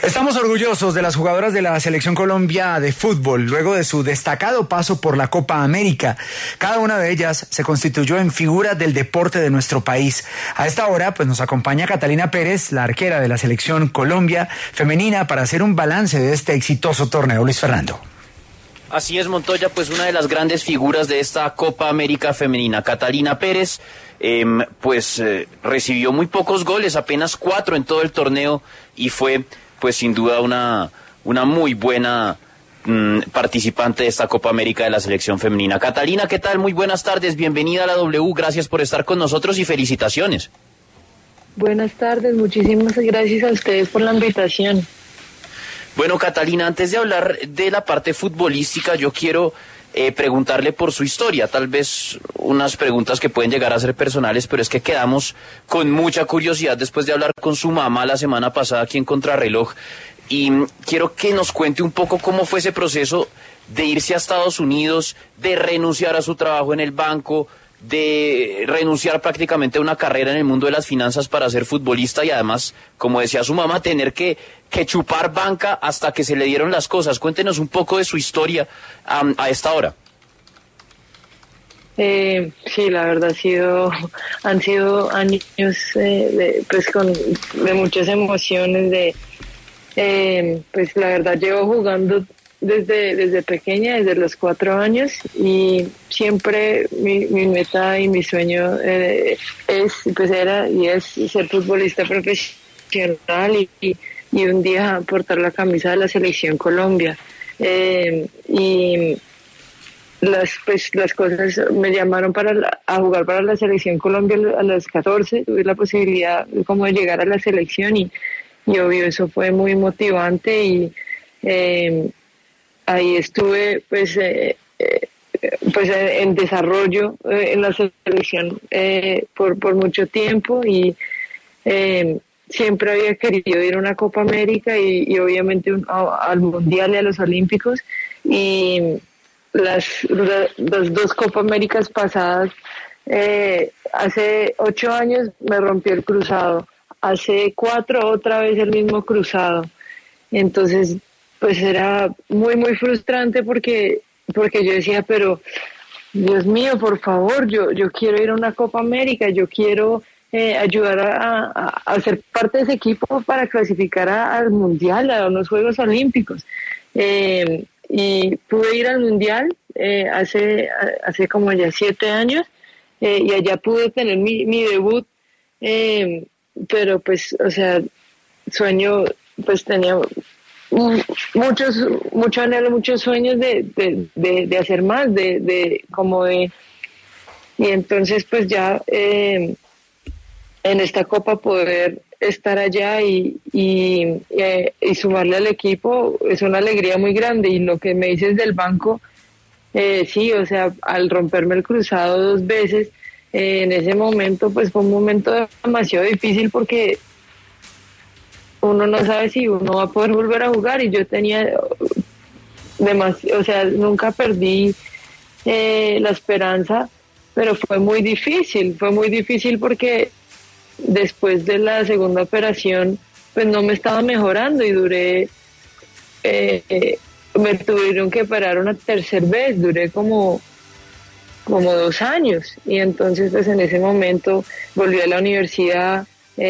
Estamos orgullosos de las jugadoras de la Selección Colombia de fútbol, luego de su destacado paso por la Copa América. Cada una de ellas se constituyó en figura del deporte de nuestro país. A esta hora, pues nos acompaña Catalina Pérez, la arquera de la Selección Colombia femenina, para hacer un balance de este exitoso torneo. Luis Fernando. Así es, Montoya, pues una de las grandes figuras de esta Copa América femenina, Catalina Pérez, recibió muy pocos goles, apenas 4 en todo el torneo, y fue pues sin duda una muy buena participante de esta Copa América de la selección femenina. Catalina, ¿qué tal? Muy buenas tardes, bienvenida a la W, gracias por estar con nosotros y felicitaciones. Buenas tardes, muchísimas gracias a ustedes por la invitación. Bueno, Catalina, antes de hablar de la parte futbolística, yo quiero preguntarle por su historia, tal vez unas preguntas que pueden llegar a ser personales, pero es que quedamos con mucha curiosidad después de hablar con su mamá la semana pasada aquí en Contrarreloj, y quiero que nos cuente un poco cómo fue ese proceso de irse a Estados Unidos, de renunciar a su trabajo en el banco, de renunciar prácticamente a una carrera en el mundo de las finanzas para ser futbolista y además, como decía su mamá, tener que chupar banca hasta que se le dieron las cosas. Cuéntenos un poco de su historia a esta hora. Sí, la verdad han sido años de muchas emociones, pues la verdad llevo jugando desde pequeña, desde los 4 años, y siempre mi meta y mi sueño era ser futbolista profesional y un día portar la camisa de la Selección Colombia. Y las cosas me llamaron a jugar para la Selección Colombia a los 14, tuve la posibilidad como de llegar a la selección y obvio eso fue muy motivante y ahí estuve pues en desarrollo en la selección por mucho tiempo y siempre había querido ir a una Copa América y obviamente al Mundial y a los Olímpicos, y las 2 Copa Américas pasadas, hace 8 años me rompió el cruzado, hace 4 otra vez el mismo cruzado, entonces pues era muy muy frustrante porque yo decía, pero Dios mío, por favor, yo quiero ir a una Copa América, yo quiero ayudar a ser parte de ese equipo para clasificar al Mundial, a unos Juegos Olímpicos. Y pude ir al Mundial hace como ya 7 años, y allá pude tener mi debut, pero pues, o sea, sueño, pues tenía mucho anhelo, muchos sueños de hacer más, y entonces pues ya en esta Copa poder estar allá y sumarle al equipo es una alegría muy grande. Y lo que me dices del banco, sí, o sea, al romperme el cruzado 2 veces, en ese momento pues fue un momento demasiado difícil porque uno no sabe si uno va a poder volver a jugar, y yo tenía o sea, nunca perdí la esperanza, pero fue muy difícil porque después de la segunda operación pues no me estaba mejorando y me tuvieron que operar una tercera vez, duré como 2 años, y entonces pues en ese momento volví a la universidad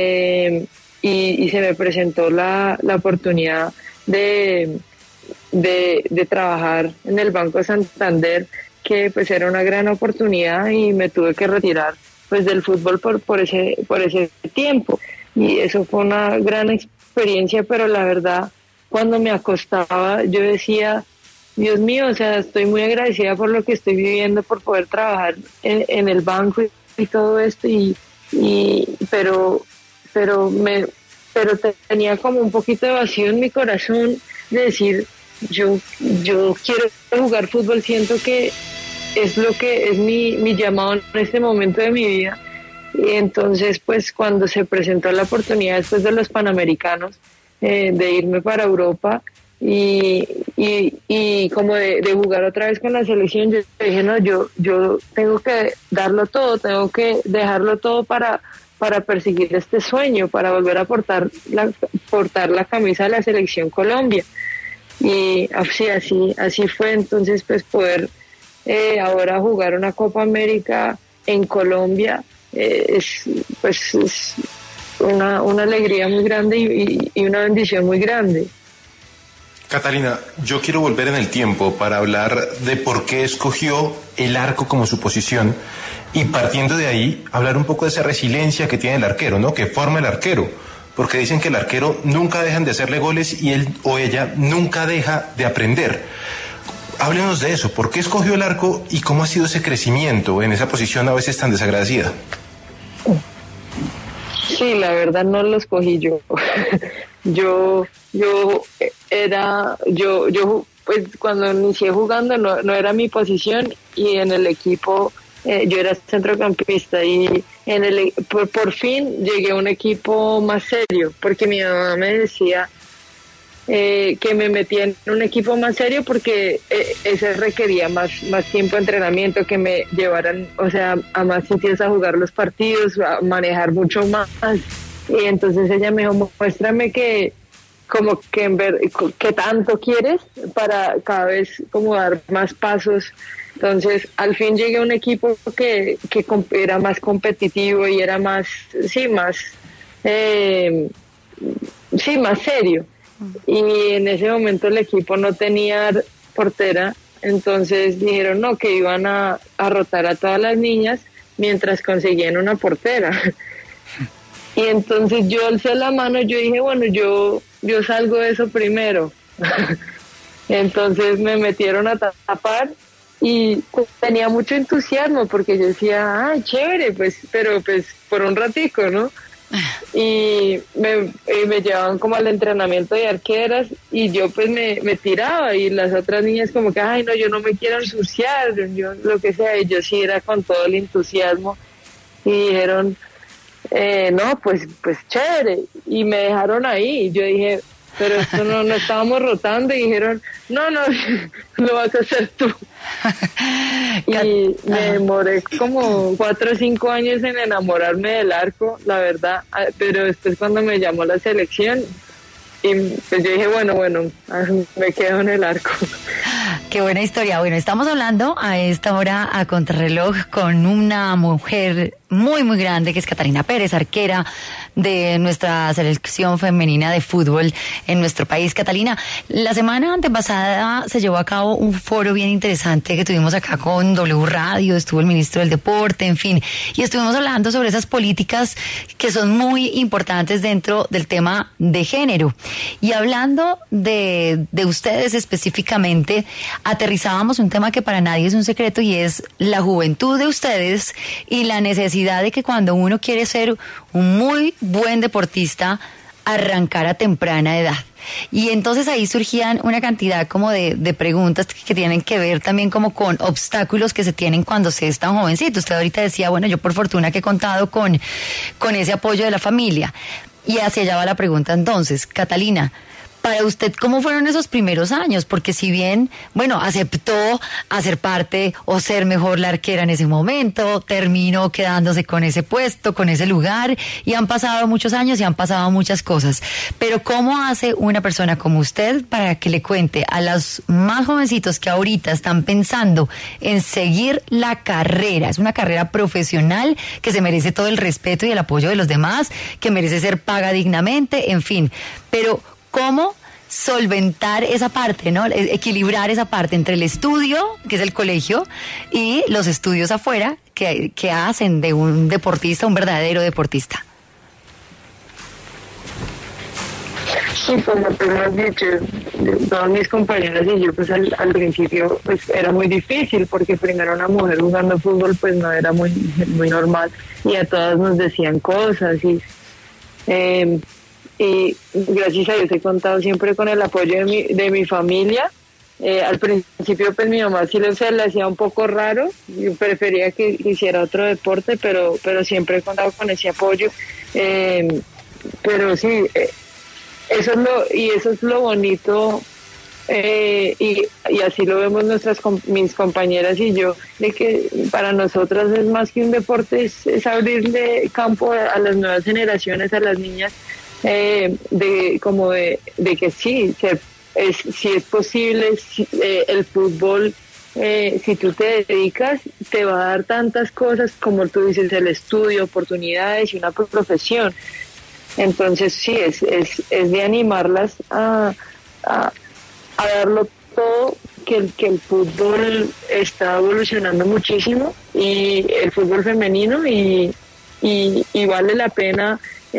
y se me presentó la oportunidad de trabajar en el Banco Santander, que pues era una gran oportunidad, y me tuve que retirar pues del fútbol por ese tiempo, y eso fue una gran experiencia. Pero la verdad, cuando me acostaba yo decía, Dios mío, o sea, estoy muy agradecida por lo que estoy viviendo, por poder trabajar en el banco y todo esto, pero tenía como un poquito de vacío en mi corazón de decir, yo quiero jugar fútbol, siento que es lo que es mi llamado en este momento de mi vida. Y entonces pues cuando se presentó la oportunidad después de los Panamericanos de irme para Europa y como de jugar otra vez con la selección, yo dije, no, yo tengo que darlo todo, tengo que dejarlo todo para para perseguir este sueño, para volver a portar la camisa de la Selección Colombia. Y así fue. Entonces, pues poder ahora jugar una Copa América en Colombia es una alegría muy grande y una bendición muy grande. Catalina, yo quiero volver en el tiempo para hablar de por qué escogió el arco como su posición y, partiendo de ahí, hablar un poco de esa resiliencia que tiene el arquero, ¿no? Que forma el arquero, porque dicen que el arquero nunca dejan de hacerle goles y él o ella nunca deja de aprender. Háblenos de eso, ¿por qué escogió el arco y cómo ha sido ese crecimiento en esa posición a veces tan desagradecida? Sí, la verdad no lo escogí yo. yo pues cuando inicié jugando no era mi posición, y en el equipo yo era centrocampista, y por fin llegué a un equipo más serio, porque mi mamá me decía que me metía en un equipo más serio porque ese requería más tiempo de entrenamiento, que me llevaran, o sea, a más sitios a jugar los partidos, a manejar mucho más. Y entonces ella me dijo, muéstrame que tanto quieres para cada vez como dar más pasos. Entonces al fin llegué a un equipo que era más competitivo y era más serio. Y en ese momento el equipo no tenía portera, entonces dijeron no, que iban a rotar a todas las niñas mientras conseguían una portera. Y entonces yo alcé la mano, yo dije, bueno, yo salgo de eso primero. Entonces me metieron a tapar y tenía mucho entusiasmo porque yo decía, chévere, pues, pero pues por un ratico, ¿no? Y me llevaban como al entrenamiento de arqueras y yo pues me tiraba, y las otras niñas como que, no, yo no me quiero ensuciar, yo lo que sea, y yo sí era con todo el entusiasmo, y dijeron, no, pues chévere, y me dejaron ahí, y yo dije, pero esto no estábamos rotando, y dijeron, no, lo vas a hacer tú. Y me demoré como 4 o 5 años en enamorarme del arco, la verdad, pero después cuando me llamó la selección, y pues yo dije, bueno, me quedo en el arco. Qué buena historia. Bueno, estamos hablando a esta hora a contrarreloj con una mujer muy, muy grande, que es Catalina Pérez, arquera de nuestra selección femenina de fútbol en nuestro país. Catalina, la semana antepasada se llevó a cabo un foro bien interesante que tuvimos acá con W Radio, estuvo el ministro del Deporte, en fin, y estuvimos hablando sobre esas políticas que son muy importantes dentro del tema de género. Y hablando de ustedes específicamente, aterrizábamos un tema que para nadie es un secreto, y es la juventud de ustedes y la necesidad de que cuando uno quiere ser un muy buen deportista, arrancar a temprana edad. Y entonces ahí surgían una cantidad como de preguntas que tienen que ver también como con obstáculos que se tienen cuando se es tan jovencito. Usted ahorita decía, bueno, yo por fortuna que he contado con ese apoyo de la familia. Y hacia allá va la pregunta entonces, Catalina, para usted, ¿cómo fueron esos primeros años? Porque si bien, aceptó hacer parte o ser mejor la arquera en ese momento, terminó quedándose con ese puesto, con ese lugar, y han pasado muchos años y han pasado muchas cosas. Pero ¿cómo hace una persona como usted para que le cuente a los más jovencitos que ahorita están pensando en seguir la carrera? Es una carrera profesional que se merece todo el respeto y el apoyo de los demás, que merece ser paga dignamente, en fin. Pero ¿cómo solventar esa parte, ¿no? Equilibrar esa parte entre el estudio, que es el colegio, y los estudios afuera que hacen de un deportista un verdadero deportista? Sí, como tú lo has dicho, todas mis compañeras y yo, pues al principio pues era muy difícil, porque primero una mujer jugando fútbol pues no era muy normal, y a todas nos decían cosas, y gracias a Dios he contado siempre con el apoyo de mi familia. Al principio pues mi mamá sí se le hacía un poco raro, yo prefería que hiciera otro deporte, pero siempre he contado con ese apoyo, pero sí, eso es lo bonito y así lo vemos mis compañeras y yo, de que para nosotras es más que un deporte, es abrirle campo a las nuevas generaciones, a las niñas, de que sí es posible, el fútbol, si tú te dedicas, te va a dar tantas cosas como tú dices, el estudio, oportunidades y una profesión. Entonces sí, es de animarlas a darlo todo, que el fútbol está evolucionando muchísimo, y el fútbol femenino, y vale la pena,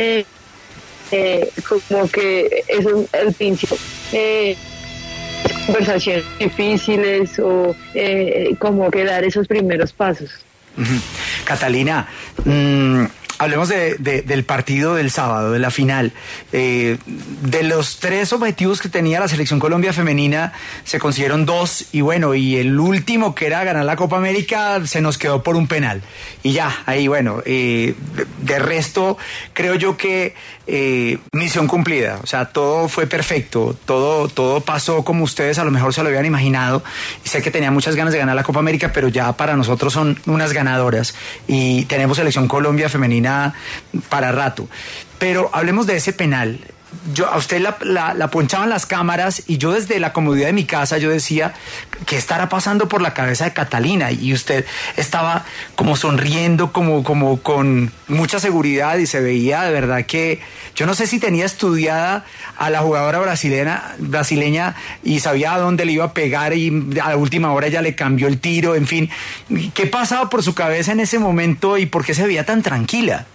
como que es el principio, conversaciones difíciles, o como que dar esos primeros pasos. Catalina, hablemos del partido del sábado, de la final. De los 3 objetivos que tenía la Selección Colombia femenina, se consiguieron 2, y bueno, y el último, que era ganar la Copa América, se nos quedó por un penal. Y ya, ahí bueno, de resto, creo yo que misión cumplida. O sea, todo fue perfecto, todo pasó como ustedes a lo mejor se lo habían imaginado. Y sé que tenían muchas ganas de ganar la Copa América, pero ya para nosotros son unas ganadoras, y tenemos Selección Colombia femenina para rato. Pero hablemos de ese penal. A usted la ponchaban las cámaras, y yo desde la comodidad de mi casa yo decía, ¿qué estará pasando por la cabeza de Catalina? Y usted estaba como sonriendo, como con mucha seguridad, y se veía de verdad que, yo no sé si tenía estudiada a la jugadora brasileña y sabía a dónde le iba a pegar, y a la última hora ya le cambió el tiro, en fin. ¿Qué pasaba por su cabeza en ese momento, y por qué se veía tan tranquila?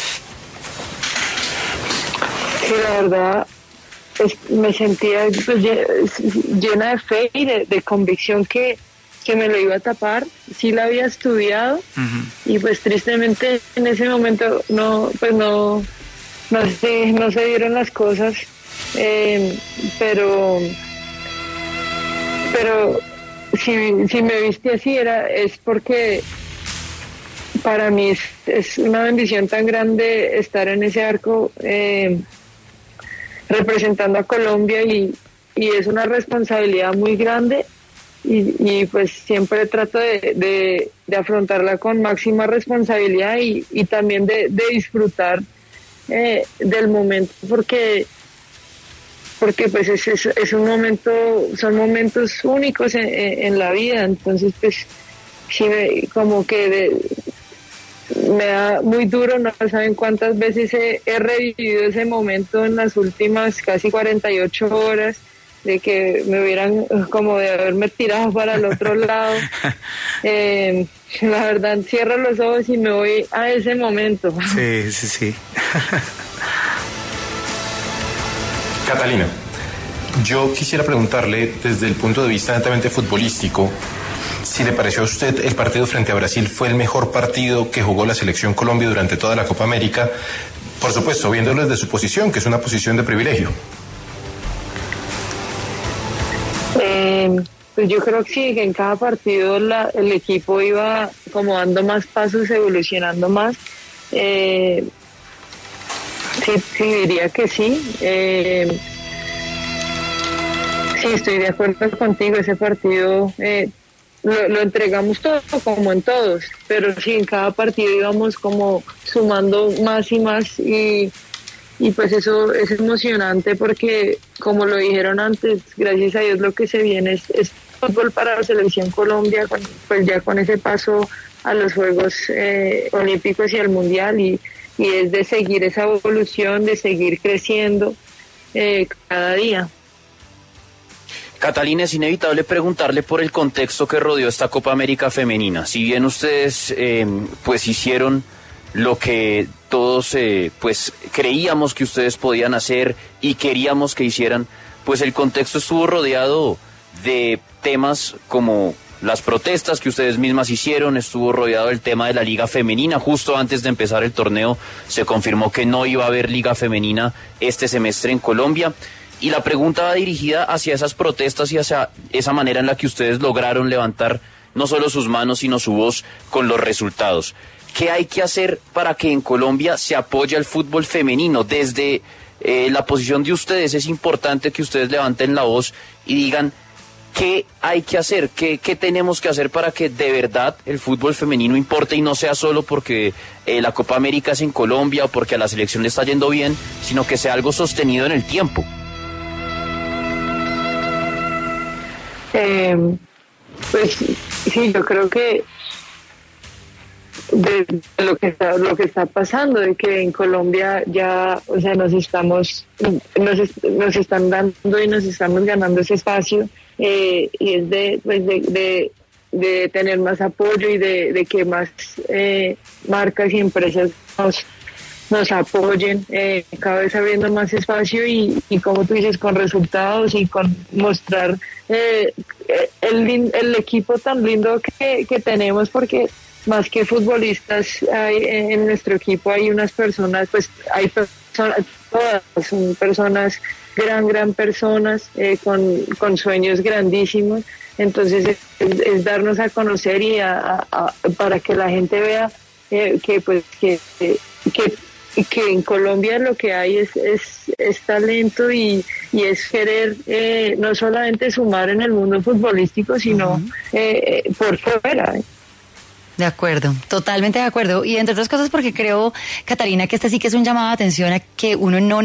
Sí, la verdad, me sentía pues, llena de fe y de convicción que me lo iba a tapar. Sí la había estudiado, y pues tristemente en ese momento no se dieron las cosas, pero si me viste así es porque para mí es una bendición tan grande estar en ese arco, representando a Colombia, y es una responsabilidad muy grande, y pues siempre trato de afrontarla con máxima responsabilidad, y también de disfrutar del momento, porque pues es un momento, son momentos únicos en la vida. Entonces pues sí, como que me da muy duro, no saben cuántas veces he revivido ese momento en las últimas casi 48 horas, de que me hubieran, como de haberme tirado para el otro lado. La verdad, cierro los ojos y me voy a ese momento. Sí. Catalina, yo quisiera preguntarle desde el punto de vista netamente futbolístico, si le pareció a usted el partido frente a Brasil fue el mejor partido que jugó la Selección Colombia durante toda la Copa América, por supuesto, viéndolo desde su posición, que es una posición de privilegio. Pues yo creo que sí, que en cada partido el equipo iba como dando más pasos, evolucionando más. Sí, diría que sí. Sí, estoy de acuerdo contigo, ese partido lo entregamos todo, como en todos, pero sí, en cada partido íbamos como sumando más y más, y pues eso es emocionante, porque como lo dijeron antes, gracias a Dios lo que se viene es fútbol para la Selección Colombia, pues ya con ese paso a los Juegos Olímpicos y al Mundial, y es de seguir esa evolución, de seguir creciendo cada día. Catalina, es inevitable preguntarle por el contexto que rodeó esta Copa América femenina. Si bien ustedes pues hicieron lo que todos pues creíamos que ustedes podían hacer y queríamos que hicieran, pues el contexto estuvo rodeado de temas como las protestas que ustedes mismas hicieron, estuvo rodeado del tema de la Liga Femenina. Justo antes de empezar el torneo se confirmó que no iba a haber Liga Femenina este semestre en Colombia. Y la pregunta va dirigida hacia esas protestas y hacia esa manera en la que ustedes lograron levantar no solo sus manos, sino su voz con los resultados. ¿Qué hay que hacer para que en Colombia se apoye al fútbol femenino? Desde la posición de ustedes, es importante que ustedes levanten la voz y digan qué hay que hacer, qué tenemos que hacer para que de verdad el fútbol femenino importe y no sea solo porque la Copa América es en Colombia o porque a la selección le está yendo bien, sino que sea algo sostenido en el tiempo. Pues sí, yo creo que de lo que está pasando, de que en Colombia ya, o sea, nos están dando y nos estamos ganando ese espacio, y es de tener más apoyo y de que más marcas y empresas nos apoyen, cada vez abriendo más espacio y como tú dices, con resultados y con mostrar el equipo tan lindo que tenemos, porque más que futbolistas en nuestro equipo hay unas personas, pues hay personas, todas son personas, gran personas, con sueños grandísimos. Entonces es darnos a conocer y para que la gente vea que en Colombia lo que hay es talento y es querer no solamente sumar en el mundo futbolístico, sino por fuera. De acuerdo, totalmente de acuerdo. Y entre otras cosas porque creo, Catalina, que este sí que es un llamado de atención a que uno no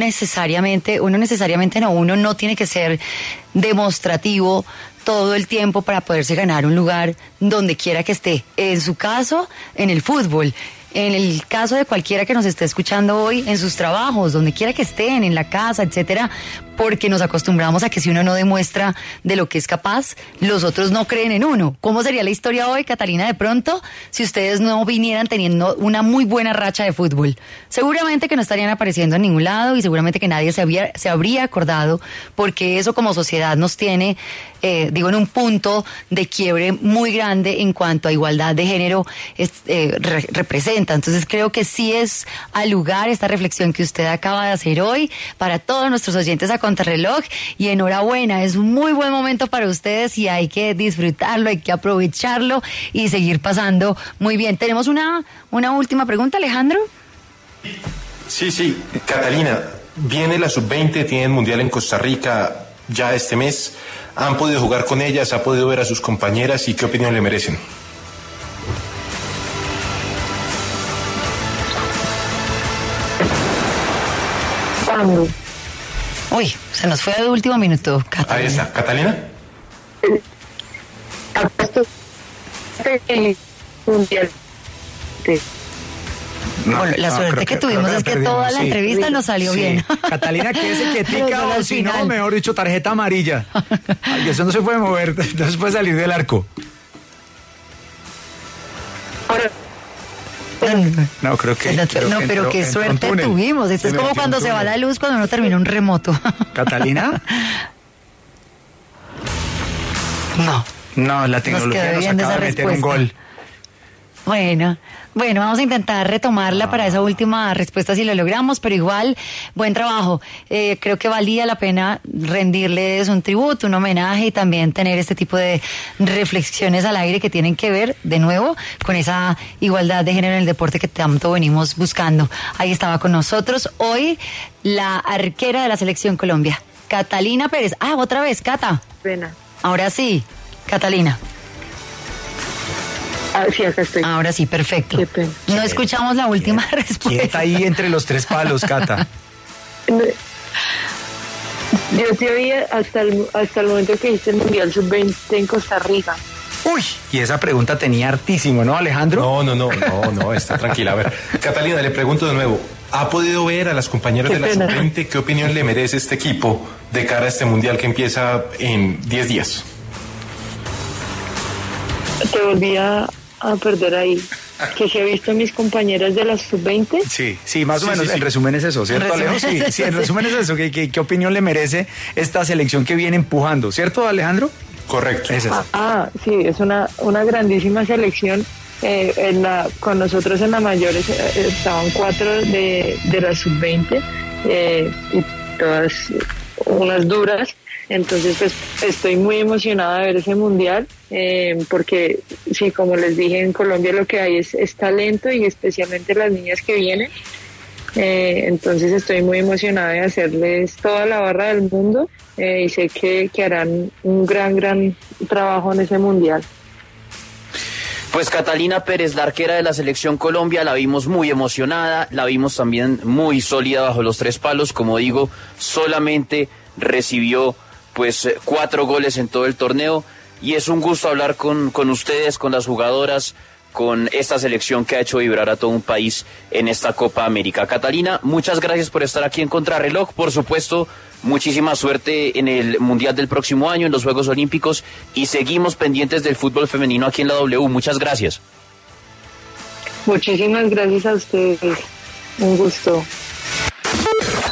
tiene que ser demostrativo todo el tiempo para poderse ganar un lugar donde quiera que esté. En su caso, en el fútbol. En el caso de cualquiera que nos esté escuchando hoy, en sus trabajos, donde quiera que estén, en la casa, etcétera, porque nos acostumbramos a que si uno no demuestra de lo que es capaz, los otros no creen en uno. ¿Cómo sería la historia hoy, Catalina, de pronto, si ustedes no vinieran teniendo una muy buena racha de fútbol? Seguramente que no estarían apareciendo en ningún lado y seguramente que nadie se habría acordado, porque eso como sociedad nos tiene, en un punto de quiebre muy grande en cuanto a igualdad de género representa. Entonces creo que sí es al lugar esta reflexión que usted acaba de hacer hoy para todos nuestros oyentes a Contrarreloj, y enhorabuena, es un muy buen momento para ustedes y hay que disfrutarlo, hay que aprovecharlo y seguir pasando muy bien. Tenemos una última pregunta, Alejandro. Sí, Catalina, viene la sub-20, tienen mundial en Costa Rica ya este mes, han podido jugar con ellas, ha podido ver a sus compañeras y ¿qué opinión le merecen? Uy, se nos fue de último minuto, Catalina. Ahí está, ¿Catalina? Bueno, la suerte que tuvimos es que toda la entrevista nos salió bien. Catalina, quédese quietica o si no, mejor dicho, tarjeta amarilla. Ay, eso no se puede mover, no se puede salir del arco. No, creo que... pero qué suerte tuvimos. Esto es como cuando se va la luz cuando uno termina un remoto. ¿Catalina? No, la tecnología nos acaba de meter un gol. Bueno, vamos a intentar retomarla para esa última respuesta si lo logramos, pero igual, buen trabajo. Creo que valía la pena rendirles un tributo, un homenaje y también tener este tipo de reflexiones al aire que tienen que ver, de nuevo, con esa igualdad de género en el deporte que tanto venimos buscando. Ahí estaba con nosotros hoy la arquera de la Selección Colombia, Catalina Pérez. Otra vez, Cata. Pena. Ahora sí, Catalina. Sí, acá estoy. Ahora sí, perfecto. Qué pena. No escuchamos la última respuesta. ¿Quién está ahí entre los tres palos, Cata? Yo te oí hasta el momento que hice el Mundial Sub-20 en Costa Rica. Uy, y esa pregunta tenía hartísimo, ¿no, Alejandro? No, está tranquila. A ver, Catalina, le pregunto de nuevo, ¿ha podido ver a las compañeras de la Sub-20? ¿Qué opinión le merece este equipo de cara a este Mundial que empieza en 10 días? Te volví a perder ahí. ¿Que se ha visto mis compañeras de la Sub-20? Sí, más o menos. En resumen es eso, ¿cierto, Alejo? Sí, en resumen es eso. ¿Qué opinión le merece esta selección que viene empujando? ¿Cierto, Alejandro? Correcto. Es eso. Sí, es una grandísima selección. Con nosotros en la mayores estaban 4 de la Sub-20 y todas unas duras. Entonces, pues estoy muy emocionada de ver ese mundial, porque sí, como les dije, en Colombia lo que hay es talento y especialmente las niñas que vienen. Entonces estoy muy emocionada de hacerles toda la barra del mundo y sé que harán un gran trabajo en ese mundial. Pues Catalina Pérez, la arquera de la Selección Colombia, la vimos muy emocionada, la vimos también muy sólida bajo los 3 palos, como digo, solamente recibió pues 4 goles en todo el torneo y es un gusto hablar con ustedes, con las jugadoras, con esta selección que ha hecho vibrar a todo un país en esta Copa América. Catalina, muchas gracias por estar aquí en Contrarreloj, por supuesto, muchísima suerte en el Mundial del próximo año, en los Juegos Olímpicos, y seguimos pendientes del fútbol femenino aquí en la W. Muchas gracias. Muchísimas gracias a ustedes. Un gusto.